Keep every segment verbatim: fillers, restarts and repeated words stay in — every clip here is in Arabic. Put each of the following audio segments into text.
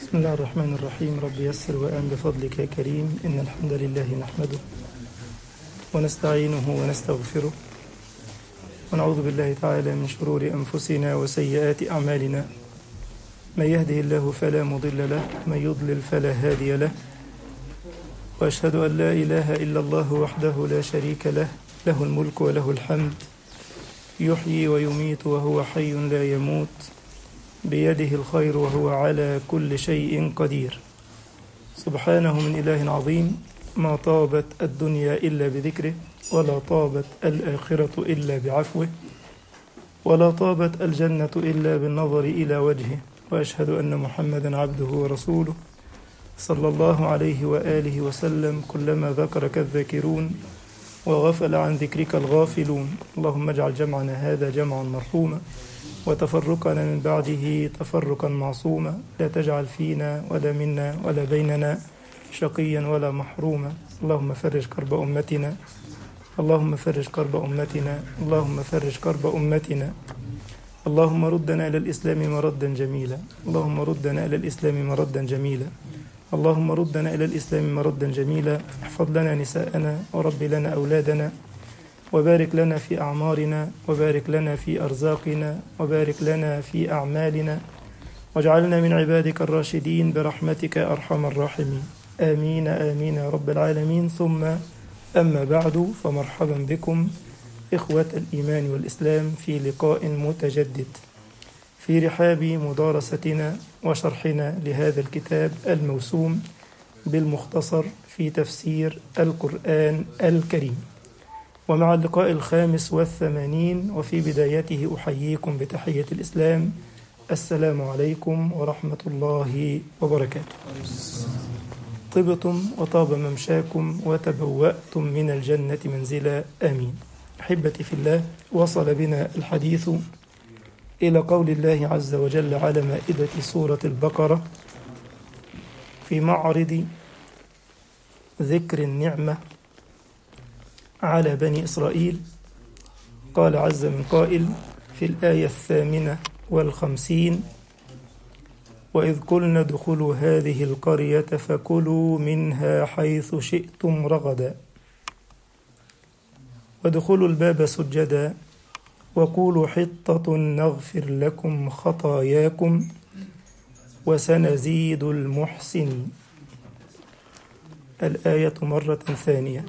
بسم الله الرحمن الرحيم. رب يسر وأن بفضلك يا كريم. إن الحمد لله نحمده ونستعينه ونستغفره ونعوذ بالله تعالى من شرور أنفسنا وسيئات أعمالنا. من يهده الله فلا مضل له ومن يضلل فلا هادي له، وأشهد أن لا إله إلا الله وحده لا شريك له، له الملك وله الحمد، يحيي ويميت وهو حي لا يموت، بيده الخير وهو على كل شيء قدير. سبحانه من إله عظيم، ما طابت الدنيا إلا بذكره، ولا طابت الآخرة إلا بعفوه، ولا طابت الجنة إلا بالنظر إلى وجهه. وأشهد أن محمدا عبده ورسوله صلى الله عليه وآله وسلم. كلما ذكرك الذاكرون وغفل عن ذكرك الغافلون. اللهم اجعل جمعنا هذا جمعا مرحوما وتفرقنا من بعده تفرقا معصوما. لا تجعل فينا ولا منا ولا بيننا شقيا ولا محروما. اللهم فرج كرب أمتنا، اللهم فرج كرب أمتنا، اللهم فرج كرب أمتنا. اللهم ردنا إلى الإسلام مردا جميلا، اللهم ردنا إلى الإسلام مردا جميلا، اللهم ردنا إلى الإسلام مردا جميلا. احفظ لنا نساءنا ورب لنا أولادنا، وبارك لنا في أعمارنا، وبارك لنا في أرزاقنا، وبارك لنا في أعمالنا، واجعلنا من عبادك الراشدين برحمتك أرحم الراحمين. آمين آمين يا رب العالمين. ثم أما بعد، فمرحبا بكم إخوة الإيمان والإسلام في لقاء متجدد في رحاب مدارستنا وشرحنا لهذا الكتاب الموسوم بالمختصر في تفسير القرآن الكريم، ومع اللقاء الخامس والثمانين. وفي بدايته أحييكم بتحية الإسلام، السلام عليكم ورحمة الله وبركاته. طبتم وطاب ممشاكم وتبوأتم من الجنة منزلا، آمين. أحبتي في الله، وصل بنا الحديث إلى قول الله عز وجل على مائدة سورة البقرة في معرض ذكر النعمة على بني إسرائيل. قال عز من قائل في الآية الثامنة والخمسين: وإذ قلنا ادخلوا هذه القرية فكلوا منها حيث شئتم رغدا وادخلوا الباب سجدا وقولوا حطة نغفر لكم خطاياكم وسنزيد المحسنين. الآية مرة ثانية: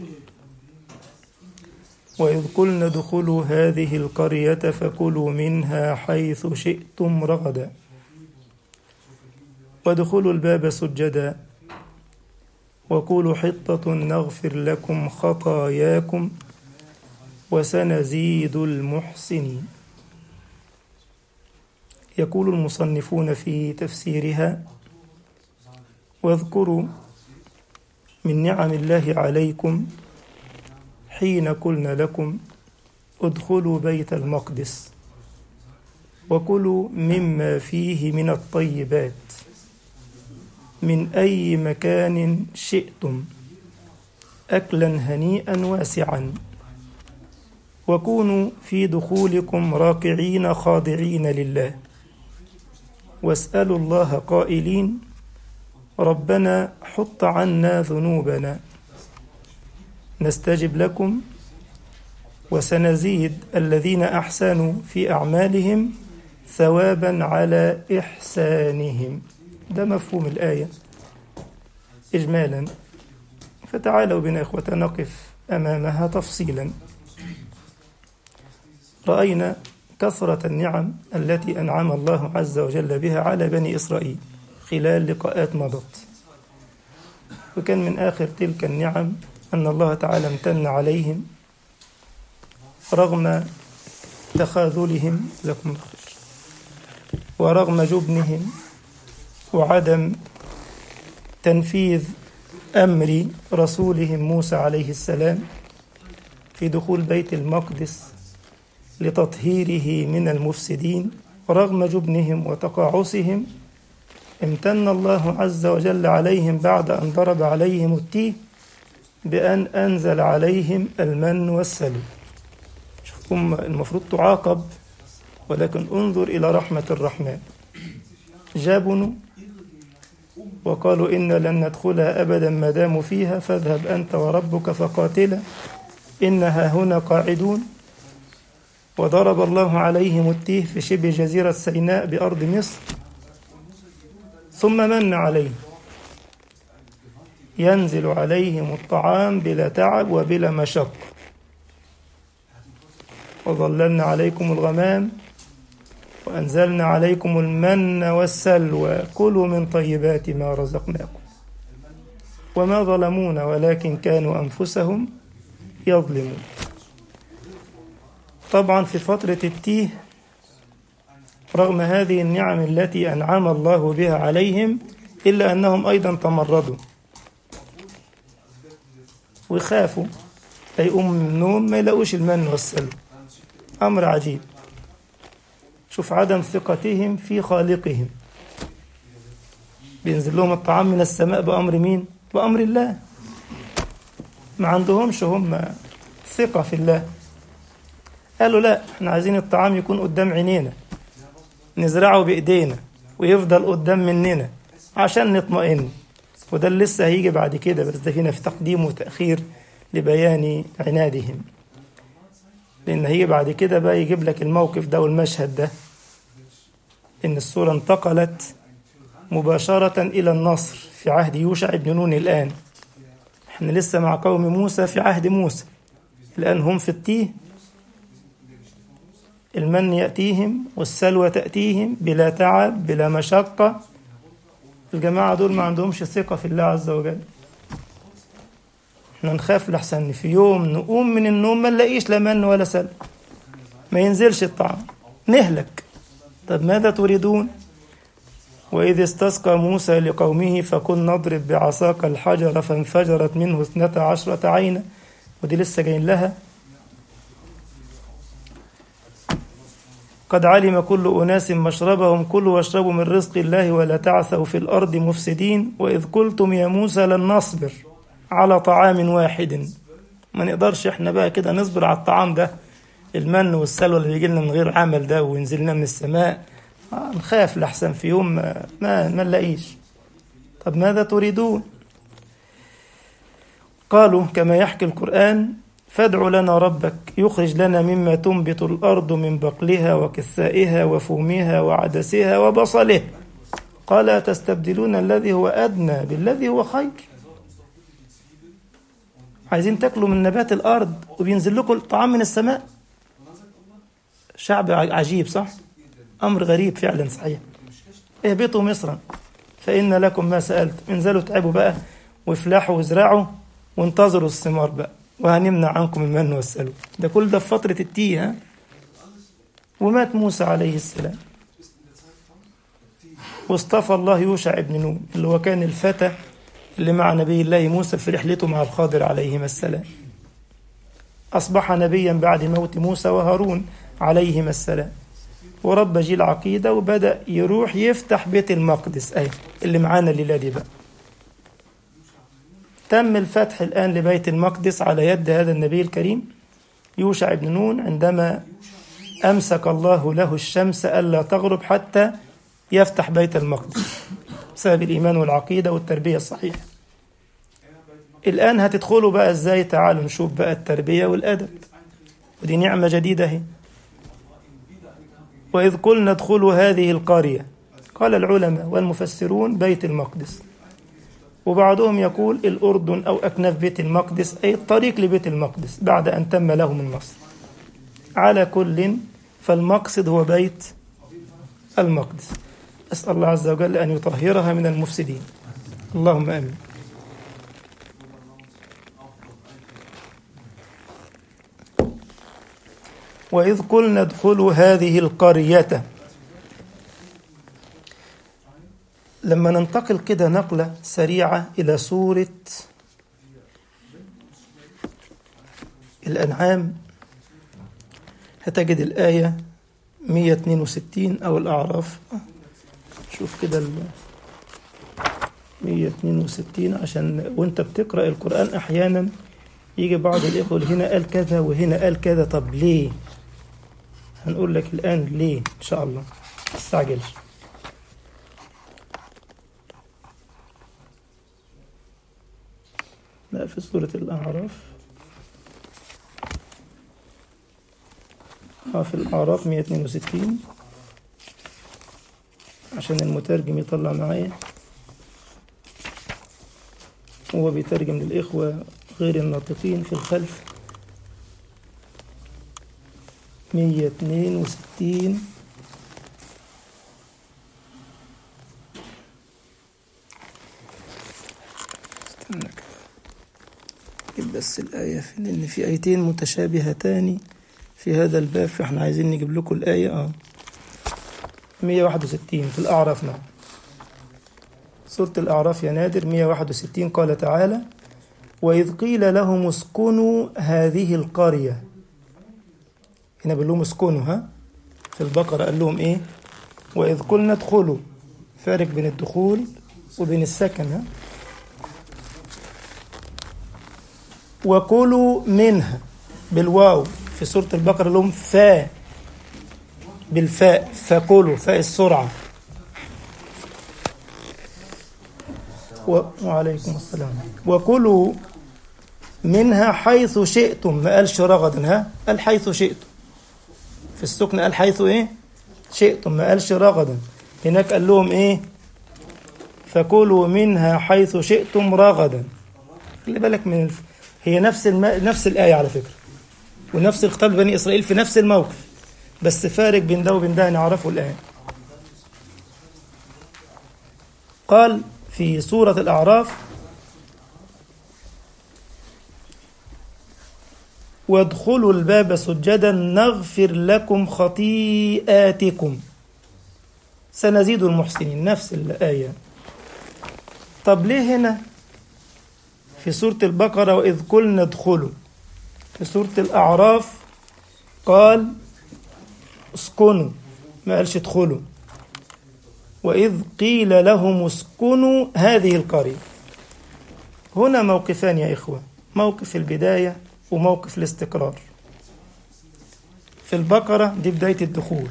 وإذ قلنا ادخلوا هذه القرية فكلوا منها حيث شئتم رغدا وادخلوا الباب سجدا وقولوا حطة نغفر لكم خطاياكم وسنزيد المحسنين. يقول المصنفون في تفسيرها: واذكروا من نعم الله عليكم حين قلنا لكم ادخلوا بيت المقدس وكلوا مما فيه من الطيبات من أي مكان شئتم أكلا هنيئا واسعا، وكونوا في دخولكم راكعين خاضعين لله، واسألوا الله قائلين ربنا حط عنا ذنوبنا نستجب لكم وسنزيد الذين أحسنوا في أعمالهم ثوابا على إحسانهم. ده مفهوم الآية إجمالا، فتعالوا بنا إخوة نقف أمامها تفصيلا. رأينا كثرة النعم التي أنعم الله عز وجل بها على بني إسرائيل خلال لقاءات مضت، وكان من آخر تلك النعم أن الله تعالى امتن عليهم رغم تخاذلهم لكم الخير ورغم جبنهم وعدم تنفيذ أمر رسولهم موسى عليه السلام في دخول بيت المقدس لتطهيره من المفسدين. ورغم جبنهم وتقاعسهم امتن الله عز وجل عليهم بعد أن ضرب عليهم التيه بأن أنزل عليهم المن والسلوى. شوفكم المفروض تعاقب، ولكن انظر إلى رحمة الرحمن. جبنوا وقالوا إنا لن ندخلها أبدا ما داموا فيها فاذهب أنت وربك فقاتلا إنها هنا قاعدون. وضرب الله عليهم التيه في شبه جزيرة سيناء بأرض مصر ثم من عليهم ينزل عليهم الطعام بلا تعب وبلا مشقة وظللنا عليكم الغمام وأنزلنا عليكم المن والسلوى كلوا من طيبات ما رزقناكم وما ظلمونا ولكن كانوا أنفسهم يظلمون. طبعا في فترة التيه رغم هذه النعم التي أنعم الله بها عليهم إلا أنهم أيضا تمردوا ويخافوا يقوموا من النوم ما يلاقوش المن والسلوى. أمر عجيب. شوف عدم ثقتهم في خالقهم. بينزل لهم الطعام من السماء بأمر مين؟ بأمر الله. ما عندهمش هم ثقة في الله. قالوا لا، احنا عايزين الطعام يكون قدام عينينا نزرعه بإيدينا ويفضل قدام مننا عشان نطمئن. وده اللي لسه هيجي بعد كده، بس ده هنا في تقديم وتأخير لبيان عنادهم، لأن هي بعد كده بقى يجيب لك الموقف ده والمشهد ده، إن الصورة انتقلت مباشرة إلى النصر في عهد يوشع بن نون. الآن احنا لسه مع قوم موسى في عهد موسى، الآن هم في التيه، المن يأتيهم والسلوى تأتيهم بلا تعب بلا مشقة. الجماعة دول ما عندهمش ثقة في الله عز وجل. احنا نخاف لحسن في يوم نقوم من النوم ما نلاقيش لا من ولا سلوى، ما ينزلش الطعام، نهلك. طب ماذا تريدون؟ وإذ استسقى موسى لقومه فقل نضرب بعصاك الحجر فانفجرت منه اثنتا عشرة عينا. ودي لسه جايين لها. قد علم كل أناس مشربهم كلوا واشربوا من رزق الله ولا تعثوا في الأرض مفسدين. وإذ قلتم يا موسى لن نصبر على طعام واحد. ما نقدرش احنا بقى كده نصبر على الطعام ده، المن والسلوى اللي بيجي لنا من غير عمل ده وينزل لنا من السماء. آه نخاف لحسن في يوم ما ما نلاقيش. طب ماذا تريدون؟ قالوا كما يحكي القرآن فادع لنا ربك يخرج لنا مما تنبت الأرض من بقلها وكثائها وفومها وعدسها وبصلها. قال أتستبدلون الذي هو أدنى بالذي هو خير. عايزين تاكلوا من نبات الأرض وبينزل لكم الطعام من السماء. شعب عجيب صح؟ أمر غريب فعلا صحيح. اهبطوا مصرا فإن لكم ما سألت. انزلوا تعبوا بقى وافلاحوا وازرعوا وانتظروا الثمار بقى وهنمنع عنكم المن والسلوى. ده كل ده في فترة التيه. ها؟ ومات موسى عليه السلام واصطفى الله يوشع بن نون اللي هو كان الفتى اللي مع نبي الله موسى في رحلته مع الخضر عليهما السلام. أصبح نبيا بعد موت موسى وهارون عليهما السلام، ورب جيل عقيدة وبدأ يروح يفتح بيت المقدس أي اللي معانا الليلة دي بقى. تم الفتح الآن لبيت المقدس على يد هذا النبي الكريم يوشع بن نون، عندما أمسك الله له الشمس ألا تغرب حتى يفتح بيت المقدس بسبب الإيمان والعقيدة والتربية الصحيحة. الآن هتدخلوا بقى إزاي؟ تعالوا نشوف بقى التربية والأدب، ودي نعمة جديدة هي. وإذ قلنا ادخلوا هذه القرية، قال العلماء والمفسرون بيت المقدس، وبعضهم يقول الأردن أو أكناف بيت المقدس أي الطريق لبيت المقدس بعد أن تم لهم النصر. على كل فالمقصد هو بيت المقدس. أسأل الله عز وجل أن يطهرها من المفسدين، اللهم آمين. وإذ قلنا ادخلوا هذه القرية. لما ننتقل كده نقلة سريعة إلى سورة الأنعام هتجد الآية مئة واثنين وستين أو الأعراف. شوف كده مئة واثنين وستين، عشان وانت بتقرأ القرآن أحيانا يجي بعض الإخوة هنا قال كذا وهنا قال كذا. طب ليه؟ هنقول لك الآن ليه إن شاء الله، استعجلش. لا في سورة الأعراف. اه في الأعراف مئة واثنين وستين عشان المترجم يطلع معايا، هو بيترجم للإخوة غير الناطقين في الخلف. مئة واثنين وستين استنى كده نجيب بس الآية، لأن في آيتين متشابهتان في هذا الباب، فاحنا عايزين نجيب لكم الآية. اه مئة وواحد وستين في الأعراف. نعم سورة الأعراف يا نادر. مئة وواحد وستين قال تعالى: وإذ قيل لهم اسكنوا هذه القرية. هنا بيقول لهم اسكنوا، ها في البقرة قال لهم ايه؟ وإذ قلنا ادخلوا، فارق بين الدخول وبين السكن. ها وكلوا منها بالواو. في سورة البقرة لهم فا بالفاء، فكلوا، فاء السرعة. و... وعليكم السلام. وكلوا منها حيث شئتم، ما قالش رغدا، ها قال حيث شئتم. في السكن قال حيث ايه شئتم، ما قالش رغدا. هناك قال لهم ايه؟ فكلوا منها حيث شئتم رغدا. خلي بالك من الف... هي نفس الم... نفس الآية على فكرة، ونفس الخطاب بني إسرائيل في نفس الموقف، بس فارق بين ده وبين ده نعرفه الآن. قال في سورة الأعراف: وادخلوا الباب سجدا نغفر لكم خطيئاتكم سنزيد المحسنين. نفس الآية. طب ليه هنا في سورة البقرة وإذ قلنا ادخلوا، في سورة الأعراف قال اسكنوا، ما قالش ادخلوا؟ وإذ قيل لهم اسكنوا هذه القرية. هنا موقفان يا إخوة، موقف البداية وموقف الاستقرار. في البقرة دي بداية الدخول.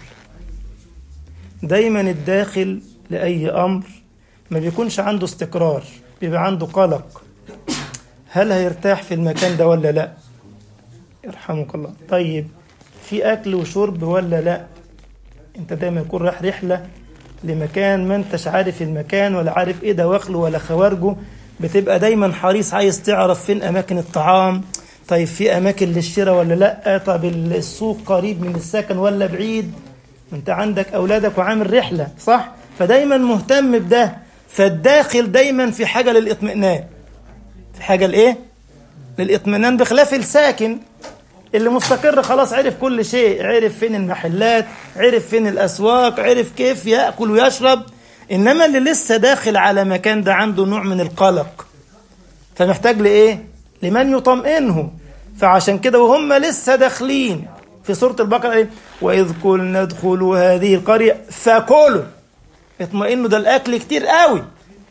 دايما الداخل لأي أمر ما بيكونش عنده استقرار، بيبقى عنده قلق. هل هيرتاح في المكان ده ولا لا؟ يرحمك الله. طيب في أكل وشرب ولا لا؟ انت دايما يكون رايح رحلة لمكان ما انتش عارف المكان ولا عارف ايه دواخله ولا خوارجه، بتبقى دايما حريص عايز تعرف فين أماكن الطعام. طيب في أماكن للشراء ولا لا؟ طب السوق قريب من السكن ولا بعيد؟ انت عندك أولادك وعامل رحلة، صح؟ فدايما مهتم بده. فالداخل دايما في حاجة للإطمئنان، في حاجة لإيه؟ للإطمئنان، بخلاف الساكن اللي مستقر خلاص، عرف كل شيء، عرف فين المحلات، عرف فين الأسواق، عرف كيف يأكل ويشرب. إنما اللي لسه داخل على مكان ده عنده نوع من القلق، فمحتاج لإيه؟ لمن يطمئنه. فعشان كده وهم لسه داخلين في سورة البقرة إيه؟ وإذ قلنا ادخلوا هذه القرية فكلوا، اطمئنوا، ده الأكل كتير قوي،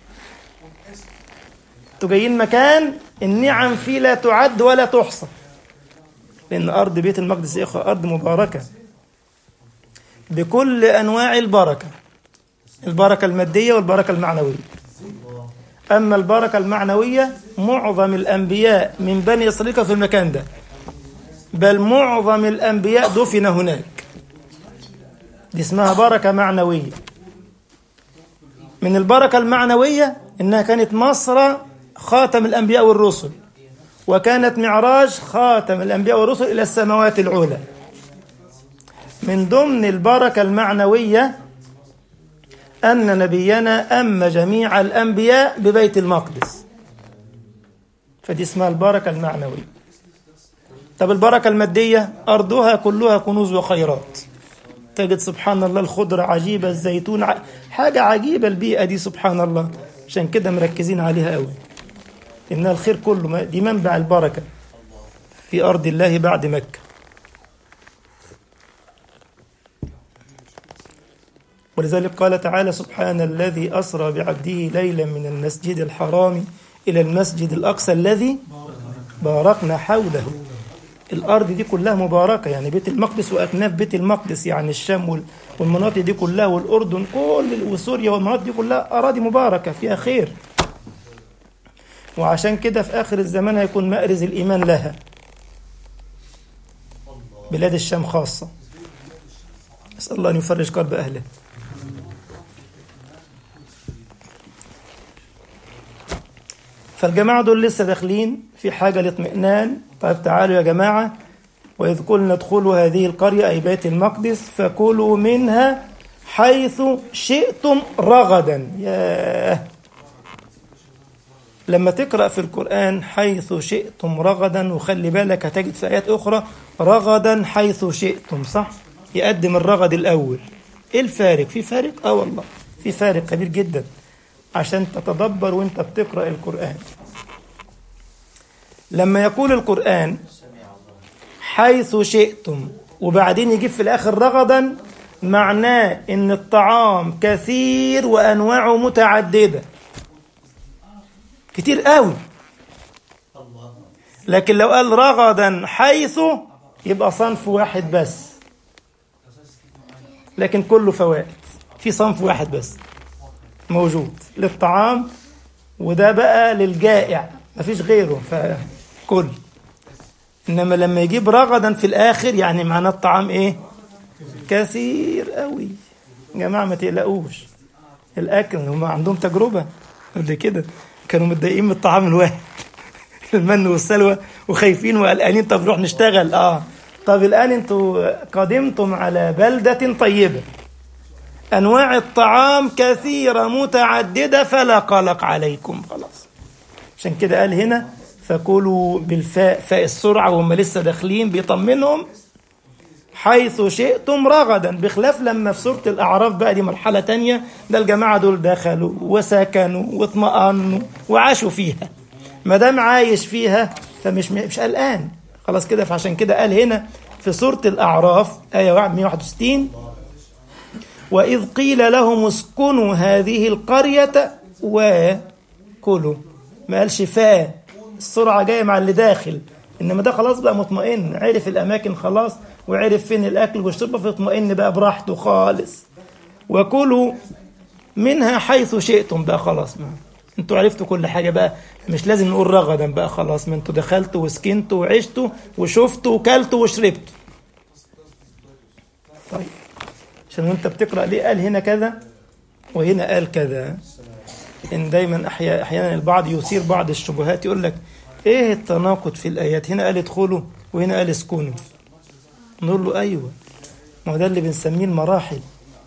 انتوا جايين مكان النعم فيه لا تعد ولا تحصى. لأن أرض بيت المقدس يا إخوة أرض مباركة بكل أنواع البركة، البركة المادية والبركة المعنوية. أما البركة المعنوية معظم الأنبياء من بني إسرائيل في المكان ده، بل معظم الأنبياء دفن هناك. دي اسمها بركة معنوية. من البركة المعنوية إنها كانت مصر خاتم الأنبياء والرسل، وكانت معراج خاتم الأنبياء والرسل إلى السماوات العلى. من ضمن البركة المعنوية أن نبينا أم جميع الأنبياء ببيت المقدس، فدي اسمها البركة المعنوية. طب البركة المادية أرضها كلها كنوز وخيرات، تجد سبحان الله الخضرة عجيبة، الزيتون ع... حاجة عجيبة. البيئة دي سبحان الله، عشان كده مركزين عليها قوي، إنها الخير كله، دي منبع البركة في أرض الله بعد مكة. ولذلك قال تعالى: سبحان الذي أسرى بعبده ليلا من المسجد الحرام إلى المسجد الأقصى الذي باركنا حوله. الأرض دي كلها مباركة، يعني بيت المقدس وأكناف بيت المقدس، يعني الشام والمناطق دي كلها والأردن كل وسوريا والمناطق دي كلها أراضي مباركة فيها خير. وعشان كده في آخر الزمان هيكون مأرز الإيمان لها، بلاد الشام خاصة. أسأل الله أن يفرج قلب أهله. فالجماعة دول لسه داخلين في حاجة لاطمئنان. طيب تعالوا يا جماعة، وإذ قلنا ادخلوا هذه القرية أي بيت المقدس فكلوا منها حيث شئتم رغدا. ياه، لما تقرأ في القرآن حيث شئتم رغدا، وخلي بالك هتجد في آيات أخرى رغدا حيث شئتم، صح؟ يقدم الرغد الأول. إيه الفارق؟ في فارق؟ آه والله في فارق كبير جدا، عشان تتدبر وانت بتقرأ القرآن. لما يقول القرآن حيث شئتم وبعدين يجيب في الآخر رغدا، معناه إن الطعام كثير وأنواعه متعددة، كتير قوي. لكن لو قال رغدا حيث يبقى صنف واحد بس، لكن كله فوائد. في صنف واحد بس موجود للطعام، وده بقى للجائع مفيش غيره فكل. إنما لما يجيب رغدا في الآخر يعني معناه الطعام إيه؟ كثير قوي. يا جماعة ما تقلقوش، الأكل هم عندهم تجربة قبل كده، كانوا متضايقين من الطعام الواحد المن والسلوى وخايفين وقلقانين. طب نروح نشتغل. آه طب الآن أنتوا قدمتم على بلدة طيبة، أنواع الطعام كثيرة متعددة، فلا قلق عليكم خلاص. عشان كده قال هنا فكلوا بالفاء، فاء السرعة، وهم لسه داخلين بيطمنهم حيث شئتم رغدا. بخلاف لما في سورة الأعراف بقى، دي مرحلة تانية، ده الجماعة دول دخلوا وسكنوا واطمأنوا وعاشوا فيها، ما دام عايش فيها فمش مش قلقان خلاص كده. فعشان كده قال هنا في سورة الأعراف آية مئة وواحد وستين وإذ قيل لهم اسكنوا هذه القرية وكلوا. ما قالش فا، السرعة جاية مع اللي داخل، إنما ده خلاص بقى مطمئن، عرف الأماكن خلاص وعرف فين الأكل والشرب، فاطمئن بقى براحته خالص. وكلوا منها حيث شئتم بقى خلاص، ما انتوا عرفتوا كل حاجة بقى، مش لازم نقول رغدا بقى خلاص، ما انتوا دخلتوا وسكنتوا وعشتوا وشفتوا وكلتوا وشربتوا. طيب عشان وانت بتقرأ ليه قال هنا كذا وهنا قال كذا؟ إن دايما أحيانا البعض يثير بعض الشبهات، يقول لك إيه التناقض في الآيات؟ هنا قال ادخلوا وهنا قال اسكنوا. نقول له أيوة، ما ده اللي بنسميه المراحل.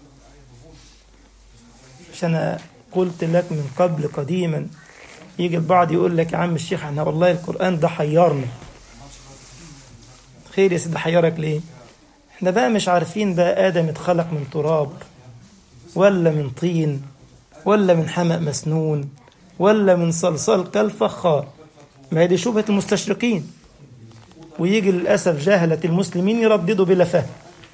عشان قلت لك من قبل قديما، يجي البعض يقول لك يا عم الشيخ احنا والله القرآن ده حيرنا. خير يا سيدي، حيرك ليه؟ احنا بقى مش عارفين بقى آدم اتخلق من تراب ولا من طين ولا من حمأ مسنون ولا من صلصال كالفخار. ما هي دي شبهة المستشرقين، ويجي للأسف جاهلة المسلمين يرددوا بلا فهم.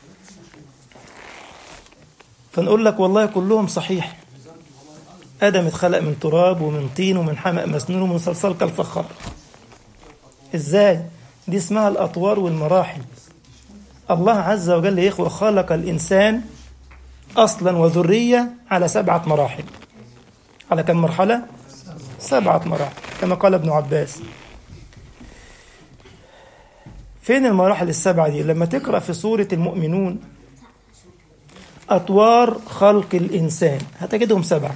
فنقول لك والله كلهم صحيح، آدم اتخلق من تراب ومن طين ومن حمأ مسنون ومن صلصال كالفخار. ازاي؟ دي اسمها الأطوار والمراحل. الله عز وجل يا إخوة خلق الإنسان أصلا وذرية على سبعة مراحل. على كم مرحلة؟ سبعة مراحل كما قال ابن عباس. فين المراحل السبعة دي؟ لما تقرأ في سورة المؤمنون أطوار خلق الإنسان هتجدهم سبعة.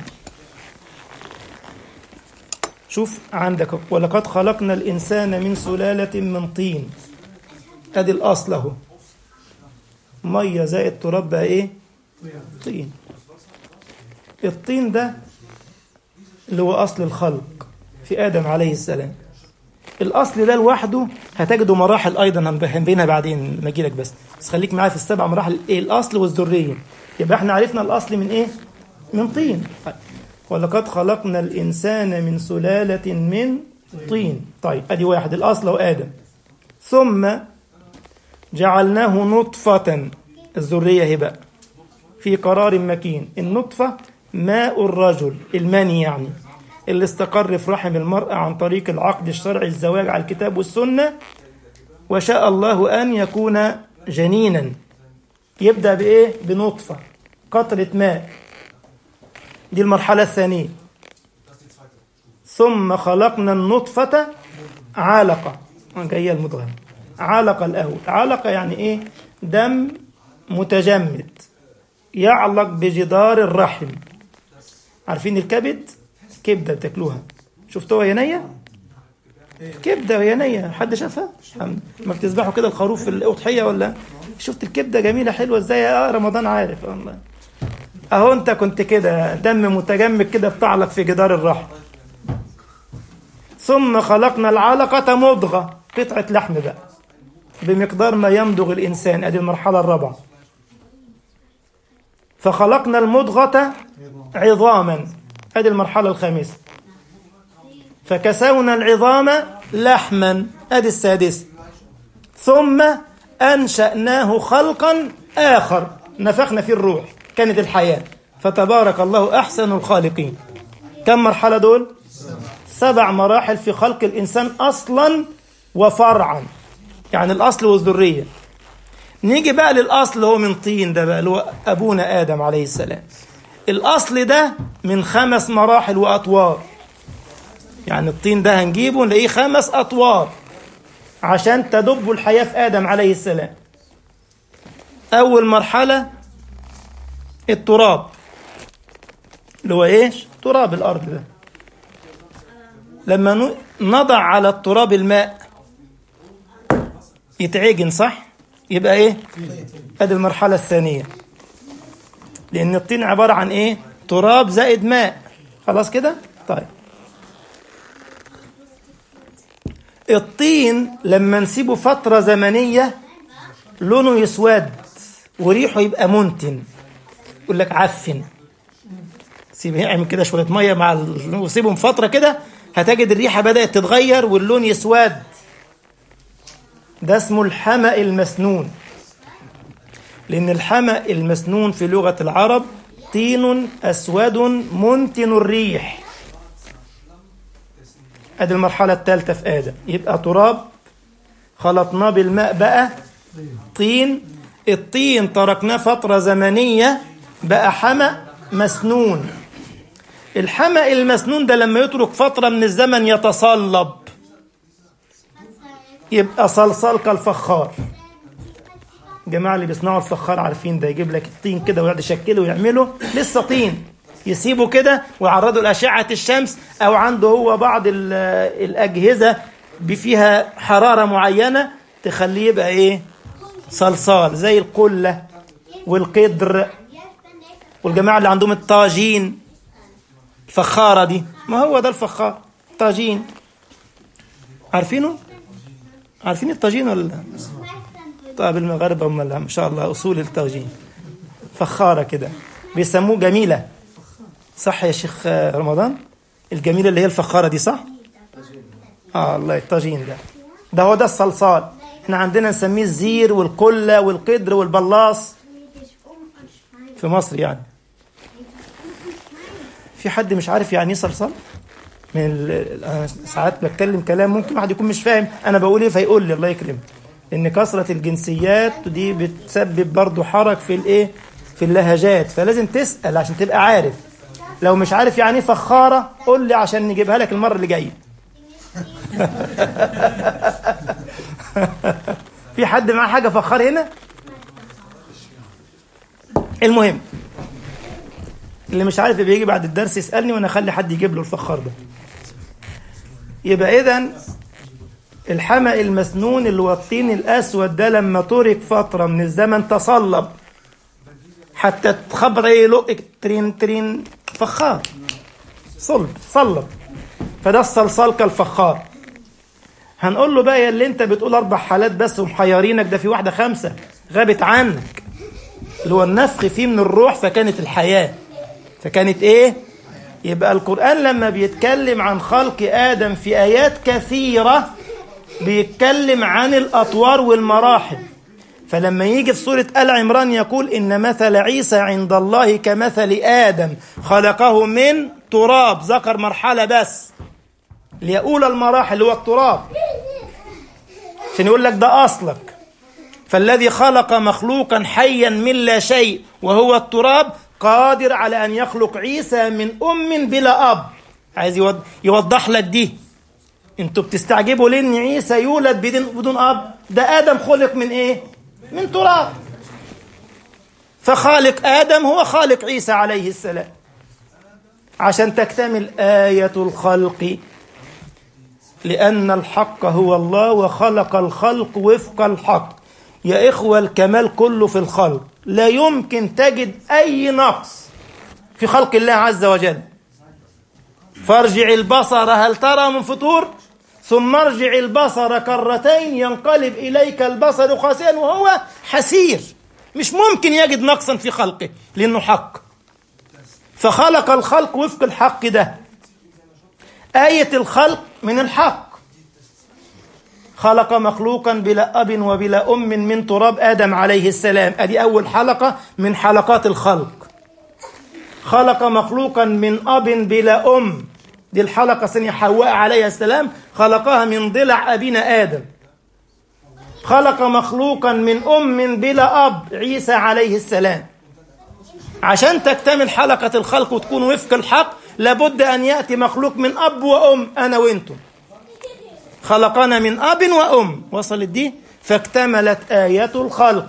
شوف عندك ولقد خلقنا الإنسان من سلالة من طين، أدي الأصل اهو، مية زائد تراب بقى إيه؟ طين. الطين ده اللي هو أصل الخلق في آدم عليه السلام. الأصل ده لوحده هتجده مراحل أيضا هنبينها بعدين لما أجيلك، بس بس خليك معايا في السبع مراحل. إيه الأصل والذرية؟ يبقى إحنا عرفنا الأصل من إيه؟ من طين. ولقد خلقنا الإنسان من سلالة من طين. طيب أدي واحد، الأصل هو آدم. ثم جعلناه نطفة، الذرية هي بقى في قرار مكين. النطفة ماء الرجل، المني يعني، اللي استقر في رحم المرأة عن طريق العقد الشرعي، الزواج على الكتاب والسنة، وشاء الله أن يكون جنينا. يبدأ بإيه؟ بنطفة، قطرة ماء، دي المرحلة الثانية. ثم خلقنا النطفة علقة، جاية المضغة، علقة الأول. علقة يعني إيه؟ دم متجمد يعلق بجدار الرحم. عارفين الكبد؟ كبدة بتاكلوها، شفتوها وهي نية؟ كبدة وهي نية، حد شافها؟ ما بتذبحوا كده الخروف في الأضحية ولا؟ شفت الكبدة جميلة حلوة ازاي؟ اه رمضان عارف والله. اهو انت كنت كده دم متجمد كده بتعلق في جدار الرحم. ثم خلقنا العلقة مضغة، قطعة لحم بقى بمقدار ما يمضغ الإنسان، ادي المرحلة الرابعة. فخلقنا المضغة عظاما، ادي المرحلة الخامسة. فكسونا العظام لحما، ادي السادسة. ثم أنشأناه خلقا آخر، نفخنا فيه الروح، كانت الحياة. فتبارك الله أحسن الخالقين. كم مرحلة دول؟ سبع مراحل في خلق الإنسان أصلا وفرعا، يعني الأصل والذرية. نيجي بقى للأصل، هو من طين ده بقى، اللي هو أبونا آدم عليه السلام. الأصل ده من خمس مراحل وأطوار، يعني الطين ده هنجيبه نلاقيه خمس أطوار عشان تدب الحياة في آدم عليه السلام. أول مرحلة التراب، اللي هو إيش؟ تراب الأرض ده. لما نضع على التراب الماء يتعجن، صح؟ يبقى إيه؟ هذه المرحلة الثانية، لأن الطين عبارة عن إيه؟ تراب زائد ماء، خلاص كده؟ طيب الطين لما نسيبه فترة زمنية لونه يسود وريحه يبقى منتن، يقول لك عفن. سيبه يعمل كده شوية مية مع ال... وسيبهم فترة كده هتجد الريحة بدأت تتغير واللون يسود. ده اسمه الحمأ المسنون، لأن الحمأ المسنون في لغة العرب طين أسود منتن الريح. ادي المرحلة الثالثة في آدم. يبقى تراب خلطناه بالماء بقى طين، الطين تركناه فترة زمنية بقى حمأ مسنون. الحمأ المسنون ده لما يترك فترة من الزمن يتصلب، يبقى صلصال كالفخار. الجماعة اللي بيصنعوا الفخار عارفين ده، يجيب لك الطين كده ويقعد يشكله ويعمله لسه طين، يسيبه كده ويعرضه لأشعة الشمس، أو عنده هو بعض الأجهزة فيها حرارة معينة تخليه يبقى إيه؟ صلصال، زي القلة والقدر والجماعة اللي عندهم الطاجين، الفخارة دي، ما هو ده الفخار، طاجين. عارفينه؟ عارفين الطاجين ولا؟ طيب المغاربة هم ما شاء الله أصول الطاجين، فخارة كده بيسموه جميلة، صح يا شيخ رمضان؟ الجميلة اللي هي الفخارة دي، صح؟ آه الله، الطاجين ده ده هو ده الصلصال. احنا عندنا نسميه الزير والقلة والقدر والبلاص في مصر. يعني في حد مش عارف يعني ايه صلصال؟ من ال... انا ساعات بتكلم كلام ممكن واحد يكون مش فاهم انا بقول ايه فيقول لي الله يكرمه، ان كثرة الجنسيات دي بتسبب برضو حرج في الايه، في اللهجات، فلازم تسأل عشان تبقى عارف. لو مش عارف يعني ايه فخارة قول لي عشان نجيبها لك المرة اللي جاية. في حد معاه حاجة فخار هنا؟ المهم اللي مش عارف بيجي بعد الدرس يسألني وانا اخلي حد يجيب له الفخار ده. يبقى اذن الحمأ المسنون اللي هو الطين الاسود ده لما ترك فترة من الزمن تصلب حتى تخبط ايه لق ترين ترين، فخار صلب صلب، فده الصلصال كالفخار. هنقول له بقى يا اللي انت بتقول اربع حالات بس ومحيرينك، ده في واحدة خمسة غابت عنك، اللي هو النفخ فيه من الروح فكانت الحياة، فكانت ايه؟ يبقى القرآن لما بيتكلم عن خلق آدم في آيات كثيرة بيتكلم عن الأطوار والمراحل. فلما يجي في سورة آل عمران يقول إن مثل عيسى عند الله كمثل آدم خلقه من تراب، ذكر مرحلة بس ليقول المراحل اللي هو التراب، عشان يقول لك ده أصلك. فالذي خلق مخلوقا حيا من لا شيء وهو التراب قادر على أن يخلق عيسى من أم بلا أب، عايز يوضح لك دي. انتوا بتستعجبوا ليه ان عيسى يولد بدون بدون اب؟ ده ادم خلق من ايه؟ من تراب. فخالق ادم هو خالق عيسى عليه السلام، عشان تكتمل آية الخلق، لأن الحق هو الله وخلق الخلق وفق الحق. يا إخوة الكمال كله في الخلق، لا يمكن تجد أي نقص في خلق الله عز وجل. فارجع البصر هل ترى من فطور ثم ارجع البصر كرتين ينقلب إليك البصر خاسئا وهو حسير. مش ممكن يجد نقصا في خلقه لأنه حق. فخلق الخلق وفق الحق. ده آية الخلق من الحق. خلق مخلوقا بلا أب وبلا أم من تراب آدم عليه السلام، أدي أول حلقة من حلقات الخلق. خلق مخلوقا من أب بلا أم، دي الحلقة سنة حواء عليه السلام خلقها من ضلع أبينا آدم. خلق مخلوقا من أم بلا أب عيسى عليه السلام. عشان تكتمل حلقة الخلق وتكون وفق الحق لابد أن يأتي مخلوق من أب وأم، أنا وإنتم. خلقنا من أب وأم، وصلت دي؟ فاكتملت آية الخلق.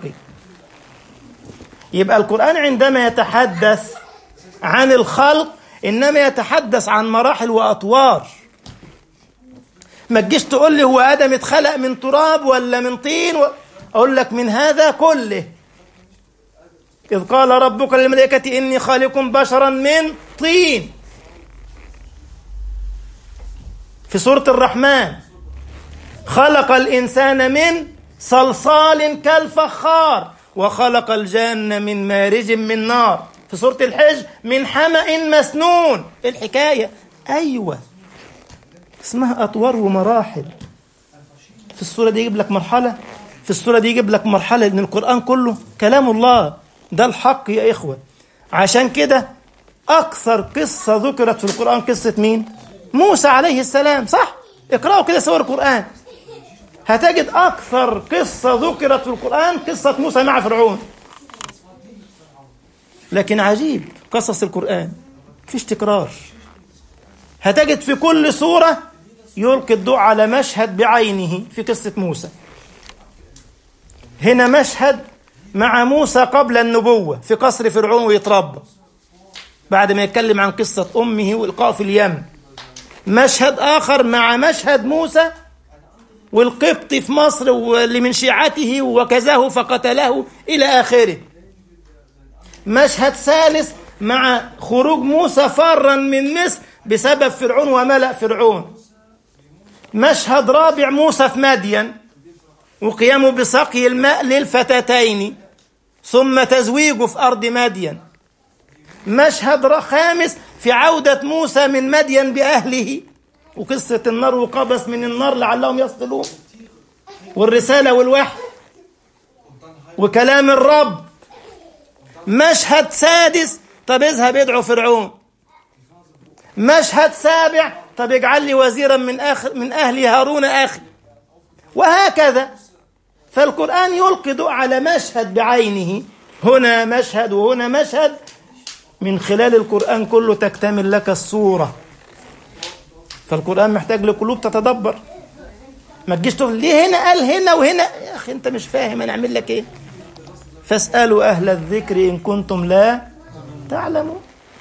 يبقى القرآن عندما يتحدث عن الخلق إنما يتحدث عن مراحل وأطوار. ما تجيش تقول لي هو آدم اتخلق من تراب ولا من طين و... أقول لك من هذا كله. إذ قال ربك للملائكة إني خالق بشرا من طين في سورة الرحمن. خلق الإنسان من صلصال كالفخار وخلق الجن من مارج من نار في سورة الحج من حمأ مسنون. إيه الحكاية؟ أيوة اسمها أطوار ومراحل. في السورة دي يجيب لك مرحلة، في السورة دي يجيب لك مرحلة، لأن القرآن كله كلام الله، ده الحق يا إخوة. عشان كده أكثر قصة ذكرت في القرآن قصة مين؟ موسى عليه السلام، صح؟ اقرأوا كده سور القرآن هتجد أكثر قصة ذكرت في القرآن قصة موسى مع فرعون. لكن عجيب قصص القرآن فيش تكرار. هتجد في كل سورة يلقي الضوء على مشهد بعينه في قصة موسى. هنا مشهد مع موسى قبل النبوة في قصر فرعون ويتربى بعد ما يتكلم عن قصة أمه وإلقاء في اليم. مشهد آخر مع مشهد موسى والقبط في مصر واللي من شيعته وكزاه فقتله إلى آخره. مشهد ثالث مع خروج موسى فارا من مصر بسبب فرعون وملأ فرعون. مشهد رابع موسى في مدين وقيامه بسقي الماء للفتاتين ثم تزويجه في أرض مدين. مشهد خامس في عودة موسى من مدين بأهله وقصة النار وقبس من النار لعلهم يصطلون والرسالة والوحي وكلام الرب. مشهد سادس طب اذهب ادعو فرعون. مشهد سابع طب اجعل لي وزيرا من أخ من أهل هارون أخي، وهكذا. فالقرآن يلقي ضوء على مشهد بعينه، هنا مشهد وهنا مشهد. من خلال القرآن كله تكتمل لك الصورة. فالقرآن محتاج لقلوب تتدبر. ما تجيش تقول ليه هنا قال هنا وهنا، يا أخي أنت مش فاهم أنا أعمل لك إيه. فاسألوا أهل الذكر إن كنتم لا تعلمون.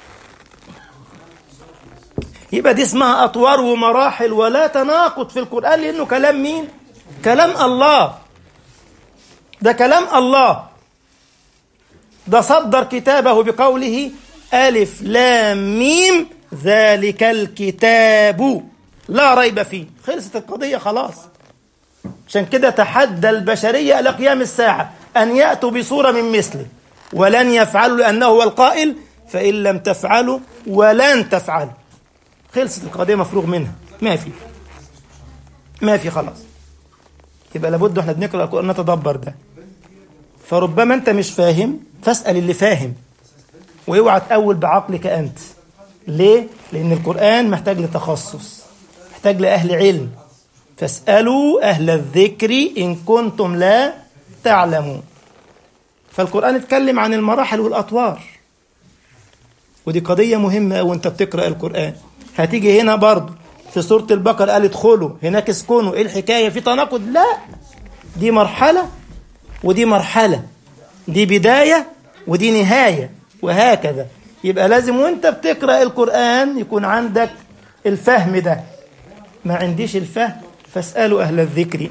يبقى دي اسمها أطوار ومراحل ولا تناقض في القرآن، لأنه كلام مين؟ كلام الله. ده كلام الله. ده صدر كتابه بقوله ألف لام ميم ذلك الكتاب لا ريب فيه. خلصت القضية خلاص. عشان كده تحدى البشرية إلى قيام الساعة أن يأتوا بصورة من مثله، ولن يفعلوا لأنه هو القائل فإن لم تفعلوا ولن تفعلوا. خلصت القضية مفروغ منها، ما في ما في خلاص. يبقى لابد احنا بنقرأ القرآن نتدبر ده. فربما أنت مش فاهم فاسأل اللي فاهم، واوعى تأول بعقلك أنت. ليه؟ لأن القرآن محتاج لتخصص، محتاج لأهل علم. فاسألوا أهل الذكر إن كنتم لا تعلمون. فالقرآن اتكلم عن المراحل والأطوار، ودي قضية مهمة وانت بتقرأ القرآن. هتيجي هنا برضو في سورة البقرة قال ادخلوا، هناك اسكنوا، ايه الحكاية؟ في تناقض؟ لا، دي مرحلة ودي مرحلة، دي بداية ودي نهاية، وهكذا. يبقى لازم وانت بتقرأ القرآن يكون عندك الفهم ده. ما عنديش الفهم فاسألوا أهل الذكر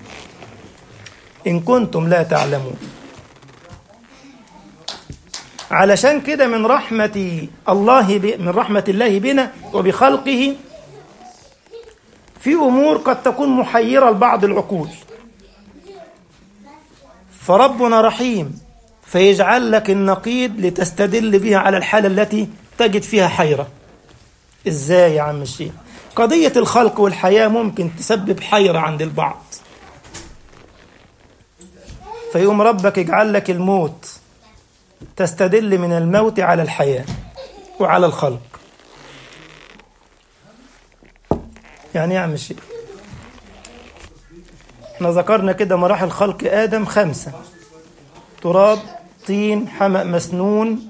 إن كنتم لا تعلمون. علشان كده من رحمة الله ب... من رحمة الله بنا وبخلقه في أمور قد تكون محيرة لبعض العقول، فربنا رحيم فيجعل لك النقيض لتستدل بها على الحالة التي تجد فيها حيرة. إزاي يا عم الشيخ؟ قضية الخلق والحياة ممكن تسبب حيرة عند البعض، فيقوم ربك يجعل لك الموت تستدل من الموت على الحياة وعلى الخلق. يعني يا عم الشيخ احنا ذكرنا كده مراحل خلق آدم خمسة: تراب، طين، حمأ مسنون،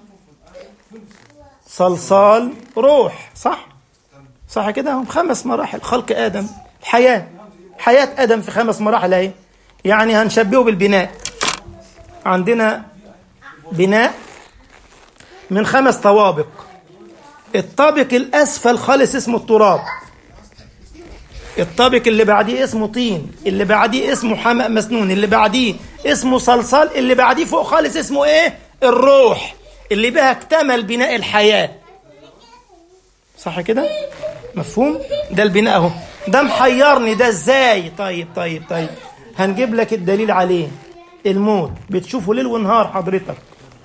صلصال، روح. صح؟ صح كده؟ هم خمس مراحل خلق آدم. الحياة حياة آدم في خمس مراحل اهي. يعني هنشبهه بالبناء. عندنا بناء من خمس طوابق. الطابق الأسفل خالص اسمه التراب، الطابق اللي بعديه اسمه طين، اللي بعديه اسمه حمأ مسنون، اللي بعديه اسمه صلصال، اللي بعديه فوق خالص اسمه ايه؟ الروح، اللي بها اكتمل بناء الحياة. صح كده؟ مفهوم؟ ده البناء اهو. ده محيرني ده ازاي؟ طيب طيب طيب هنجيب لك الدليل عليه. الموت بتشوفه ليل ونهار حضرتك.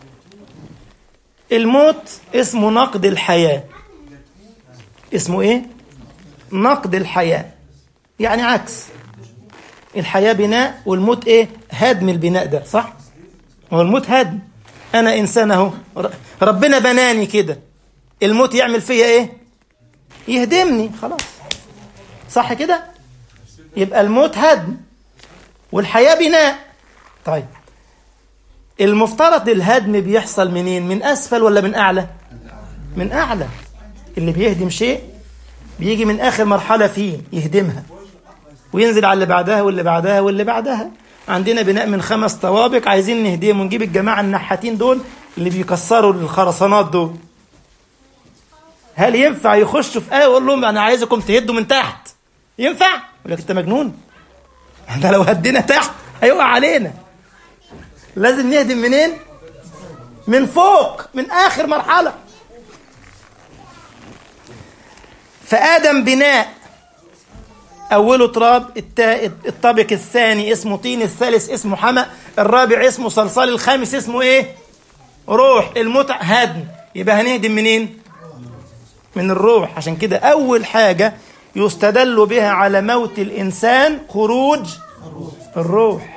الموت اسمه نقد الحياة. اسمه ايه؟ نقد الحياة. يعني عكس الحياة بناء والموت ايه؟ هدم البناء ده. صح؟ هو الموت هدم. انا انسان اهو، ربنا بناني كده، الموت يعمل فيا ايه؟ يهدمني خلاص. صح كده؟ يبقى الموت هدم والحياة بناء. طيب المفترض الهدم بيحصل منين؟ من أسفل ولا من أعلى؟ من أعلى. اللي بيهدم شيء بيجي من آخر مرحلة فيه يهدمها وينزل على اللي بعدها واللي بعدها واللي بعدها. عندنا بناء من خمس طوابق عايزين نهدمه ونجيب الجماعة النحاتين دول اللي بيكسروا الخرسانات دول. هل ينفع يخشوا في آية ويقول لهم أنا عايزكم تهدوا من تحت؟ ينفع؟ يقول لك أنت مجنون، احنا لو هدينا تحت هيقع علينا. لازم نهدم منين؟ من فوق، من آخر مرحلة. فآدم بناء أوله تراب، الطابق الثاني اسمه طين، الثالث اسمه حمأ، الرابع اسمه صلصال، الخامس اسمه إيه؟ روح. الموت هدم. يبقى هنهدم منين؟ من الروح. عشان كده أول حاجة يستدل بها على موت الإنسان خروج الروح.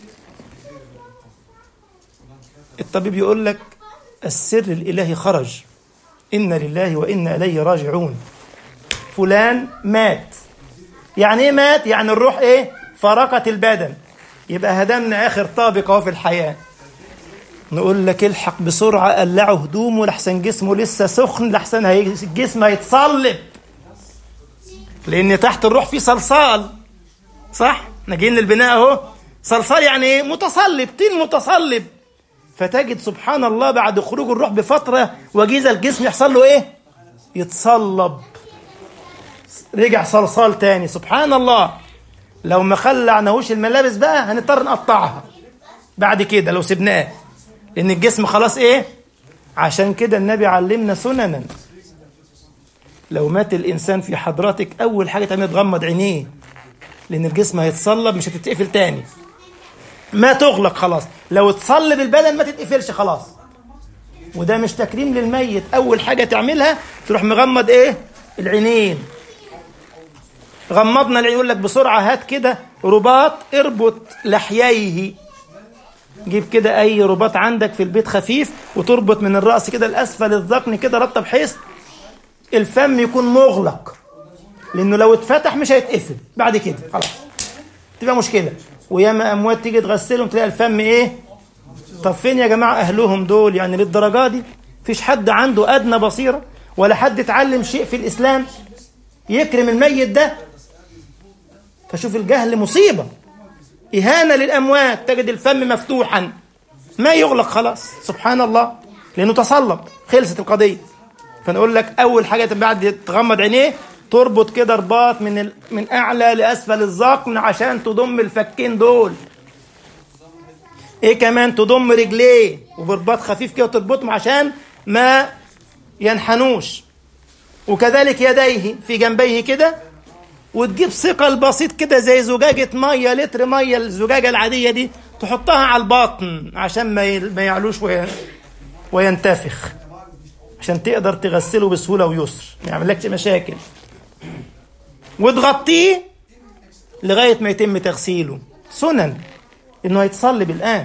الطبيب يقول لك السر الإلهي خرج، إنا لله وإنا إليه راجعون. فلان مات. يعني إيه مات؟ يعني الروح إيه؟ فرقت البدن. يبقى هدمنا آخر طابق أهو في الحياة. نقول لك الحق بسرعة، قلعوا هدومه لحسن جسمه لسه سخن، لحسن الجسم هيتصلب، لأن تحت الروح فيه صلصال. صح؟ نجين للبناء أهو. صلصال يعني إيه؟ متصلب، طين متصلب. فتجد سبحان الله بعد خروج الروح بفترة وجيزة الجسم يحصل له إيه؟ يتصلب، رجع صلصال تاني. سبحان الله. لو ما خلعناهوش الملابس بقى هنضطر نقطعها بعد كده لو سبناه، لأن الجسم خلاص إيه؟ عشان كده النبي علمنا سننا. لو مات الإنسان في حضرتك أول حاجة تعمل تغمض عينيه، لأن الجسم هيتصلب مش هتتقفل تاني، ما تغلق خلاص. لو تصلب البدن ما تتقفلش خلاص. وده مش تكريم للميت. أول حاجة تعملها تروح مغمض إيه؟ العينين. غمضنا العين، يقول لك بسرعة هات كده رباط اربط لحييه. جيب كده أي رباط عندك في البيت خفيف وتربط من الرأس كده الأسفل الذقن كده ربطه بحيث الفم يكون مغلق، لأنه لو اتفتح مش هيتقفل بعد كده خلاص، تبقى مشكلة. وياما أموات تيجي تغسلهم تلاقي الفم إيه؟ طب فين يا جماعة أهلهم دول؟ يعني للدرجة دي؟ فيش حد عنده أدنى بصيرة؟ ولا حد اتعلم شيء في الإسلام يكرم الميت ده. فشوف الجهل مصيبة، إهانة للأموات. تجد الفم مفتوحا ما يغلق خلاص، سبحان الله، لأنه تصلب، خلصت القضية. فنقول لك أول حاجة بعد تغمض عينيه تربط كده رباط من ال... من أعلى لأسفل الذقن عشان تضم الفكين دول. إيه كمان؟ تضم رجليه وبرباط خفيف كده وتربطهم عشان ما ينحنوش، وكذلك يديه في جنبيه كده، وتجيب ثقل بسيط كده زي زجاجة مية، لتر مية الزجاجة العادية دي، تحطها على البطن عشان ما يعلوش وينتفخ، عشان تقدر تغسله بسهولة ويسر، ما يعملكش مشاكل. وتغطيه لغاية ما يتم تغسيله. سنن إنه هيتصلب الآن،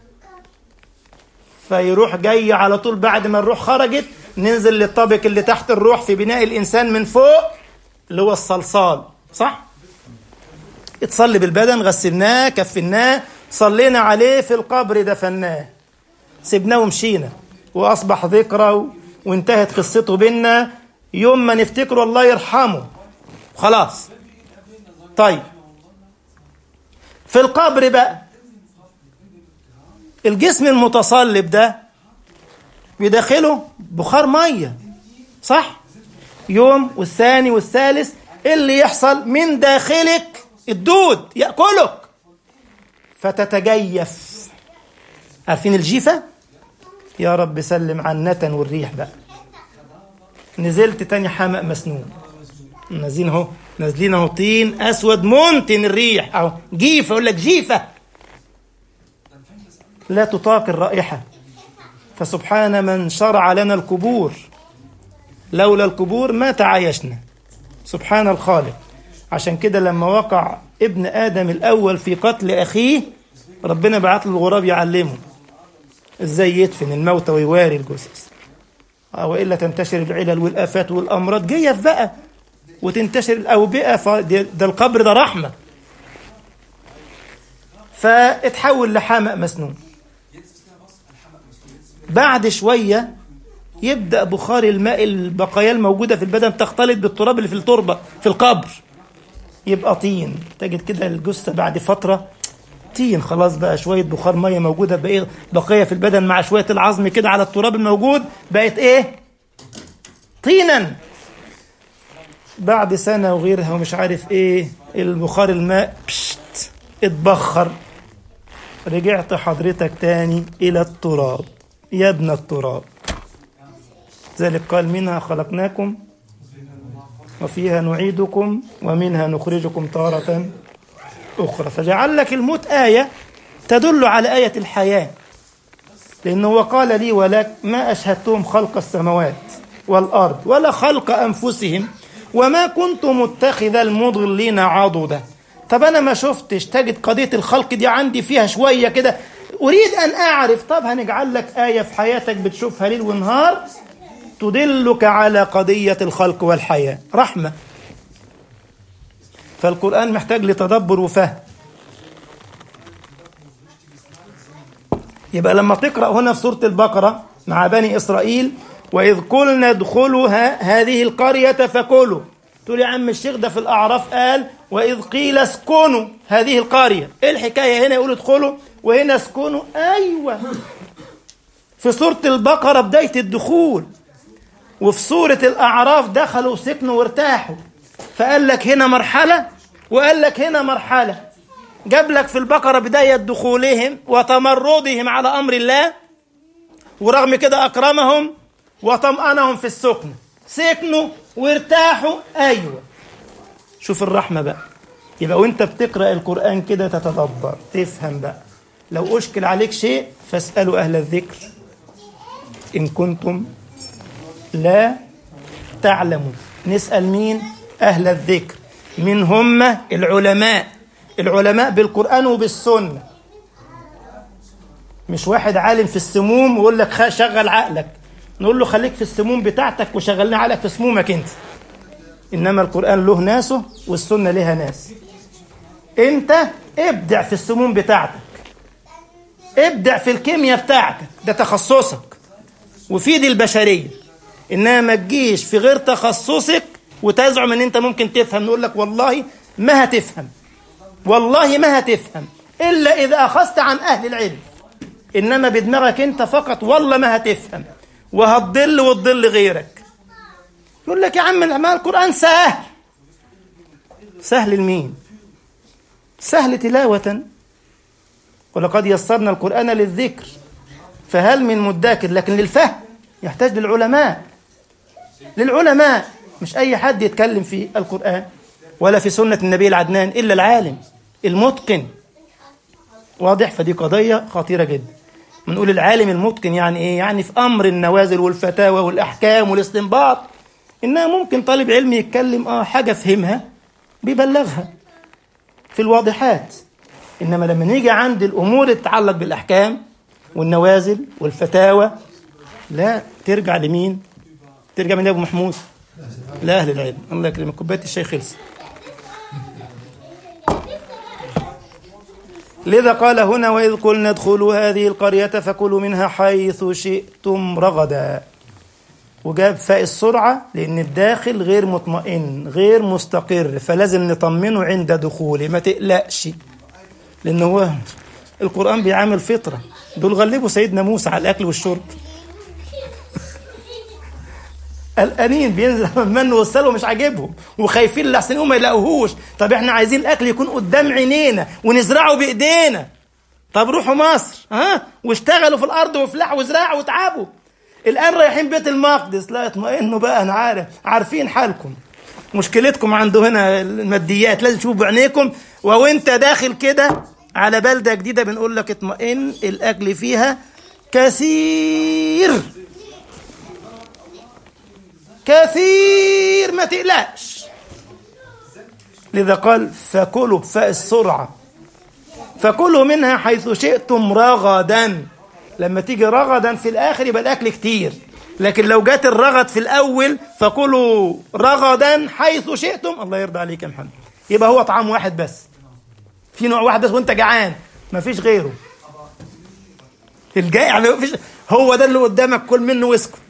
فيروح جاي على طول بعد ما الروح خرجت ننزل للطابق اللي تحت الروح في بناء الإنسان من فوق، اللي هو الصلصال، صح؟ اتصلب البدن، غسلناه، كفناه، صلينا عليه في القبر، دفناه، سبناه ومشينا، وأصبح ذكرى وانتهت قصته بينا. يوم ما نفتكره الله يرحمه خلاص. طيب في القبر بقى الجسم المتصلب ده بيدخله بخار مية، صح؟ يوم والثاني والثالث اللي يحصل من داخلك الدود يأكلك فتتجيف. عارفين الجيفة؟ يا رب سلم عن النتن والريح بقى. نزلت تاني حمأ مسنون، نازلين اهو، نازلين اهو طين اسود منتن الريح اهو، جيفة، يقول لك جيفة لا تطاق الرائحة. فسبحان من شرع لنا القبور، لولا القبور ما تعايشنا، سبحان الخالق. عشان كده لما وقع ابن آدم الأول في قتل أخيه ربنا بعت له الغراب يعلمه ازاي يدفن الموتى ويواري الجثث، وإلا تنتشر العلل والآفات والأمراض. جيف بقى وتنتشر الأوبئة، ده القبر ده رحمة. فاتحول لحمأ مسنون. بعد شوية يبدأ بخار الماء، البقايا الموجودة في البدن تختلط بالتراب اللي في التربة في القبر، يبقى طين. تجد كده الجثة بعد فترة طين، خلاص بقى شوية بخار مية موجودة بقى بقية في البدن مع شوية العظم كده على التراب الموجود، بقت ايه؟ طينا. بعد سنة وغيرها ومش عارف ايه، البخار الماء بشت اتبخر، رجعت حضرتك تاني إلى التراب يا ابن التراب. ذلك قال منها خلقناكم وفيها نعيدكم ومنها نخرجكم تارة أخرى. فجعل لك الموت آية تدل على آية الحياة، لأنه وقال لي ولك ما أشهدتهم خلق السماوات والأرض ولا خلق أنفسهم وما كنت متخذ المضلين عضدا. طب أنا ما شفتش، تجد قضية الخلق دي عندي فيها شوية كده، أريد أن أعرف. طب هنجعل لك آية في حياتك بتشوفها ليل ونهار تدلك على قضية الخلق والحياة، رحمة. فالقرآن محتاج لتدبر وفهم. يبقى لما تقرأ هنا في سورة البقرة مع بني إسرائيل وإذ قلنا ادخلوا هذه القرية فكلوا، تقول يا عم الشيخ ده في الأعراف قال وإذ قيل اسكنوا هذه القرية، إيه الحكاية هنا يقولوا ادخلوا وهنا اسكنوا؟ أيوة، في سورة البقرة بداية الدخول، وفي سورة الأعراف دخلوا وسكنوا وارتاحوا. فقال لك هنا مرحلة وقال لك هنا مرحلة. جاب لك في البقرة بداية دخولهم وتمردهم على أمر الله، ورغم كده أكرمهم وطمأنهم في السكن، سكنوا وارتاحوا. أيوة، شوف الرحمة بقى. يبقى وانت بتقرأ القرآن كده تتدبر تفهم بقى. لو أشكل عليك شيء فاسألوا أهل الذكر إن كنتم لا تعلمون. نسأل مين؟ أهل الذكر. من هم؟ العلماء. العلماء بالقرآن وبالسنة، مش واحد عالم في السموم ويقول لك شغل عقلك، نقول له خليك في السموم بتاعتك وشغلنا عقلك في سمومك انت. إنما القرآن له ناسه والسنة لها ناس. انت ابدع في السموم بتاعتك، ابدع في الكيمياء بتاعتك، ده تخصصك وفيد البشرية. إنها ما تجيش في غير تخصصك وتزعم إن أنت ممكن تفهم. نقول لك والله ما هتفهم، والله ما هتفهم إلا إذا أخذت عن أهل العلم. إنما بدماغك أنت فقط والله ما هتفهم، وهتضل وتضل غيرك. يقول لك يا عم ما القرآن سهل. سهل لمين؟ سهل تلاوة، ولقد يسرنا القرآن للذكر فهل من مدكر. لكن للفهم يحتاج للعلماء، للعلماء مش أي حد يتكلم في القرآن ولا في سنة النبي العدنان إلا العالم المتقن. واضح؟ فدي قضية خطيرة جدا. بنقول العالم المتقن يعني إيه؟ يعني في أمر النوازل والفتاوى والأحكام والاستنباط. إنها ممكن طالب علم يتكلم آه حاجة فهمها بيبلغها في الواضحات، إنما لما نيجي عند الأمور تتعلق بالأحكام والنوازل والفتاوى لا، ترجع لمين؟ ترجع من أبو محمود لا أهل العلم. الله يكرمك، كوباية الشاي خلص. لذا قال هنا وإذ قلنا ادخلوا هذه القرية فكلوا منها حيث شئتم رغدا، وجاب فاء السرعة لأن الداخل غير مطمئن غير مستقر، فلازم نطمنه عند دخوله، ما تقلقش، لأنه هو القرآن بيعامل فطرة. دول غلبوا سيدنا موسى على الأكل والشرب قلقانين، بينزل من والسلوى مش عاجبهم وخايفين لحسن ما يلاقوهوش. طب احنا عايزين الأكل يكون قدام عينينا ونزرعه بإيدينا. طب روحوا مصر ها واشتغلوا في الأرض وفلحوا وزرعوا وتعبوا. الآن رايحين بيت المقدس، لا اطمئنوا بقى، أنا عارف عارفين حالكم، مشكلتكم عنده هنا الماديات، لازم تشوفوا بعينيكم. وانت داخل كده على بلدة جديدة بنقول لك اطمئن، الأكل فيها كثير كثير ما تقلقش. لذا قال فكلوا بفاء السرعة، فكلوا منها حيث شئتم رغدا. لما تيجي رغدا في الآخر يبقى الأكل كتير، لكن لو جات الرغد في الأول فكلوا رغدا حيث شئتم، الله يرضى عليك يا محمد، يبقى هو طعام واحد بس، في نوع واحد بس وانت جعان ما فيش غيره. الجائع ما فيش، هو ده اللي قدامك، كل منه واسكت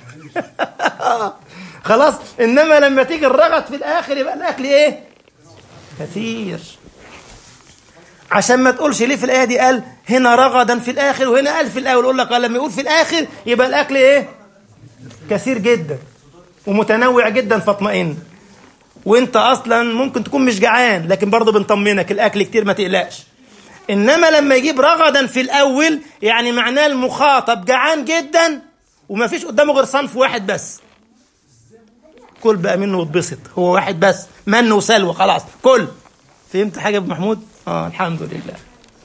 خلاص. إنما لما تيجي الرغد في الآخر يبقى الأكل إيه؟ كثير. عشان ما تقولش ليه في الآية دي قال هنا رغدا في الآخر وهنا قال في الأول، يقول لك لما يقول في الآخر يبقى الأكل إيه؟ كثير جدا ومتنوع جدا، فاطمئن. وانت أصلا ممكن تكون مش جعان لكن برضه بنطمنك الأكل كتير ما تقلقش. إنما لما يجيب رغدا في الأول يعني معناه المخاطب جعان جدا وما فيش قدامه غير صنف واحد بس، كل بقى منه واتبسط، هو واحد بس، من وسلوى، خلاص كل. فهمت حاجة يا ابو محمود؟ آه الحمد لله.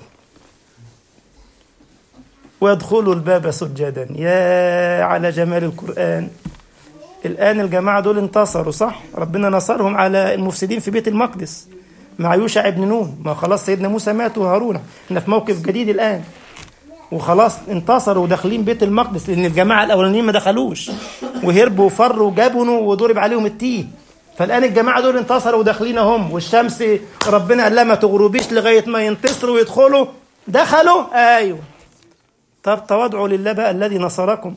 وادخلوا الباب سجدا. يا على جمال القرآن. الآن الجماعة دول انتصروا، صح؟ ربنا نصرهم على المفسدين في بيت المقدس مع يوشع ابن نون. ما خلاص سيدنا موسى مات وهارون، احنا في موقف جديد الآن، وخلاص انتصروا وداخلين بيت المقدس، لأن الجماعة الأولانيين ما دخلوش وهربوا وفروا وجبنوا وضرب عليهم التيه. فالآن الجماعة دول انتصروا وداخلين هم، والشمس ربنا قال لها ما تغربيش لغاية ما ينتصروا ويدخلوا، دخلوا. أيوه. طب تواضعوا لله بقى الذي نصركم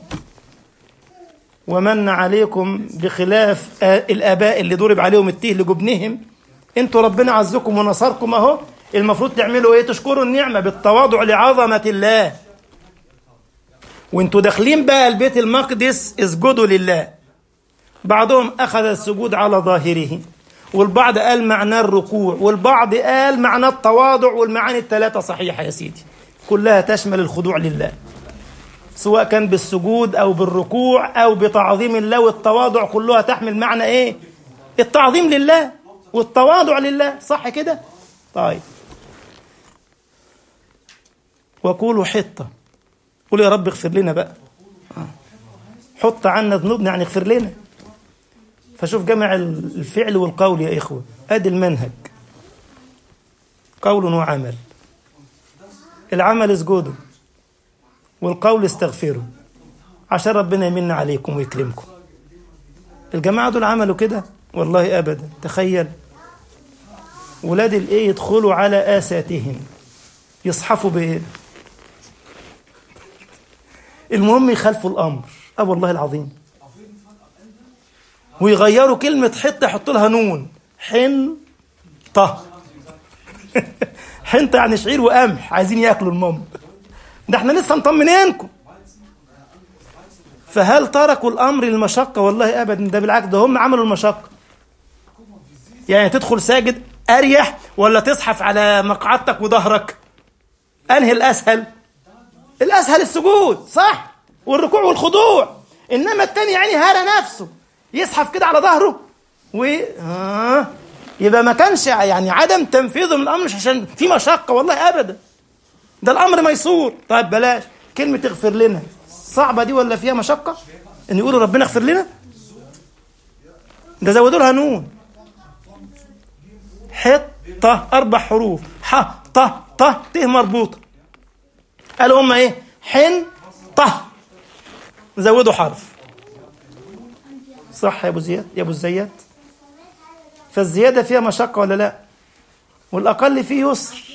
ومن عليكم بخلاف الآباء اللي ضرب عليهم التيه لجبنهم. انتوا ربنا عزكم ونصركم اهو، المفروض تعملوا ايه؟ تشكروا النعمة بالتواضع لعظمة الله. وانتوا داخلين بقى البيت المقدس اسجدوا لله. بعضهم أخذ السجود على ظاهره، والبعض قال معناه الركوع، والبعض قال معناه التواضع، والمعاني الثلاثة صحيحة يا سيدي، كلها تشمل الخضوع لله، سواء كان بالسجود أو بالركوع أو بتعظيم الله والتواضع، كلها تحمل معنى إيه؟ التعظيم لله والتواضع لله، صح كده؟ طيب. وقولوا حطة، قول يا رب اغفر لنا بقى، حط عنا ذنوبنا يعني اغفر لنا. فشوف جمع الفعل والقول يا إخوة، أدي المنهج، قول وعمل. العمل اسجدوا والقول استغفروا عشان ربنا يمن عليكم ويكرمكم. الجماعة دول عملوا كده؟ والله أبدا. تخيل ولاد الإيه يدخلوا على آساتهم يصحفوا بإيه، المهم يخالفوا الأمر. أه والله العظيم ويغيروا كلمة حطة يحطوا لها نون، حنطة. حنطة يعني شعير وقمح، عايزين ياكلوا المام. ده احنا لسه مطمنينكم. فهل تركوا الأمر للمشقة؟ والله أبدا، ده بالعكس، ده هم عملوا المشقة. يعني تدخل ساجد أريح ولا تصحف على مقعدتك وظهرك؟ أنهي الأسهل؟ الأسهل السجود، صح؟ والركوع والخضوع. إنما التاني يعني هارى نفسه يزحف كده على ظهره و آه. يبقى ما كانش يعني عدم تنفيذه من الأمر مش عشان في مشقة، والله أبدا، ده الأمر ميسور. طيب بلاش كلمة اغفر لنا، صعبة دي ولا فيها مشقة؟ إن يقولوا ربنا اغفر لنا، ده زودوا لها نون. حطة أربع حروف، ح ط ط ت مربوطة. قالوا هم إيه؟ حن ط، زودوا حرف. صح يا أبو زياد، يا أبو الزيات؟ فالزيادة فيها مشقة ولا لا؟ والأقل فيه يسر.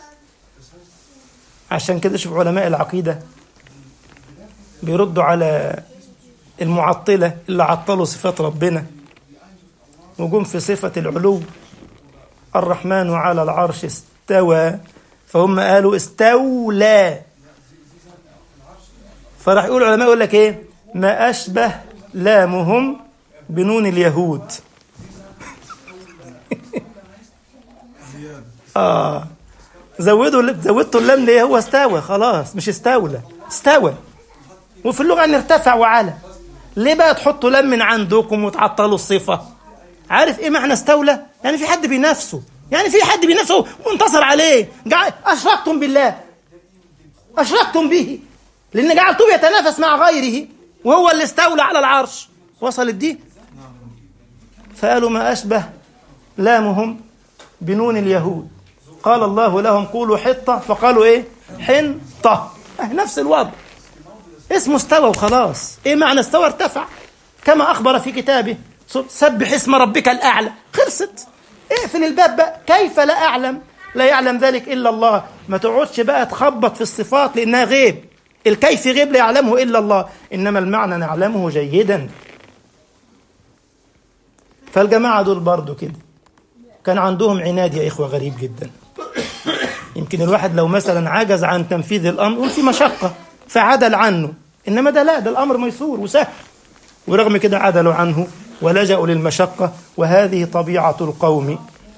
عشان كده شوف علماء العقيدة بيردوا على المعطلة اللي عطلوا صفات ربنا وجم في صفة العلو. الرحمن على العرش استوى، فهم قالوا استولى. فراح يقول العلماء يقول لك ايه؟ ما أشبه لامهم بنون اليهود. آه زودوا زودتوا اللام ليه؟ هو استوى خلاص، مش استولى، استوى. وفي اللغة ان ارتفع وعلى. ليه بقى تحطوا لام من عندكم وتعطلوا الصفة؟ عارف ايه معنى استولى؟ يعني في حد بينافسه، يعني في حد بينافسه وانتصر عليه. أشركتم بالله، أشركتم به، لأن جعلتوه يتنافس مع غيره وهو اللي استولى على العرش. وصلت دي؟ فقالوا ما أشبه لامهم بنون اليهود. قال الله لهم قولوا حطة، فقالوا إيه؟ حنطة. نفس الوضع، اسمه استوى وخلاص. إيه معنى استوى؟ ارتفع كما أخبر في كتابه سبح اسم ربك الأعلى. خلصت. اقفل الباب بقى. كيف لا أعلم؟ لا يعلم ذلك إلا الله. ما تقعدش بقى تخبط في الصفات لأنها غيب. الكيف غيب لا يعلمه إلا الله، إنما المعنى نعلمه جيدا. فالجماعة دول برضو كده كان عندهم عناد يا إخوة غريب جدا. يمكن الواحد لو مثلا عجز عن تنفيذ الأمر يقول في مشقة فعدل عنه، إنما ده لا، ده الأمر ميسور وسهل. ورغم كده عدلوا عنه ولجأوا للمشقة، وهذه طبيعة القوم.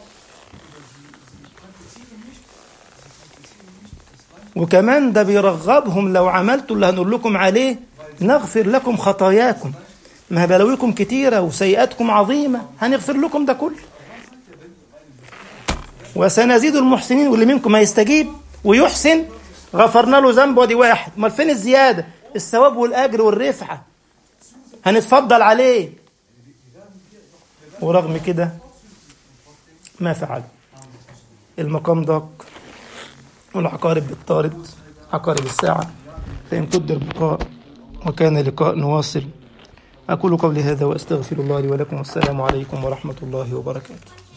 وكمان ده بيرغبهم لو عملتوا اللي هنقول لكم عليه نغفر لكم خطاياكم. ما بلاويكم كتيرة وسيئاتكم عظيمة، هنغفر لكم ده كله. وسنزيد المحسنين، واللي منكم هيستجيب ويحسن غفرنا له ذنبه دي واحد. ما فين الزيادة؟ الثواب والأجر والرفعة هنتفضل عليه. ورغم كده ما فعل. المقام ضاق والعقارب بالطارد، عقارب الساعة، فإن قدر بقاء وكان لقاء نواصل. أقول قولي هذا وأستغفر الله لي ولكم، والسلام عليكم ورحمة الله وبركاته.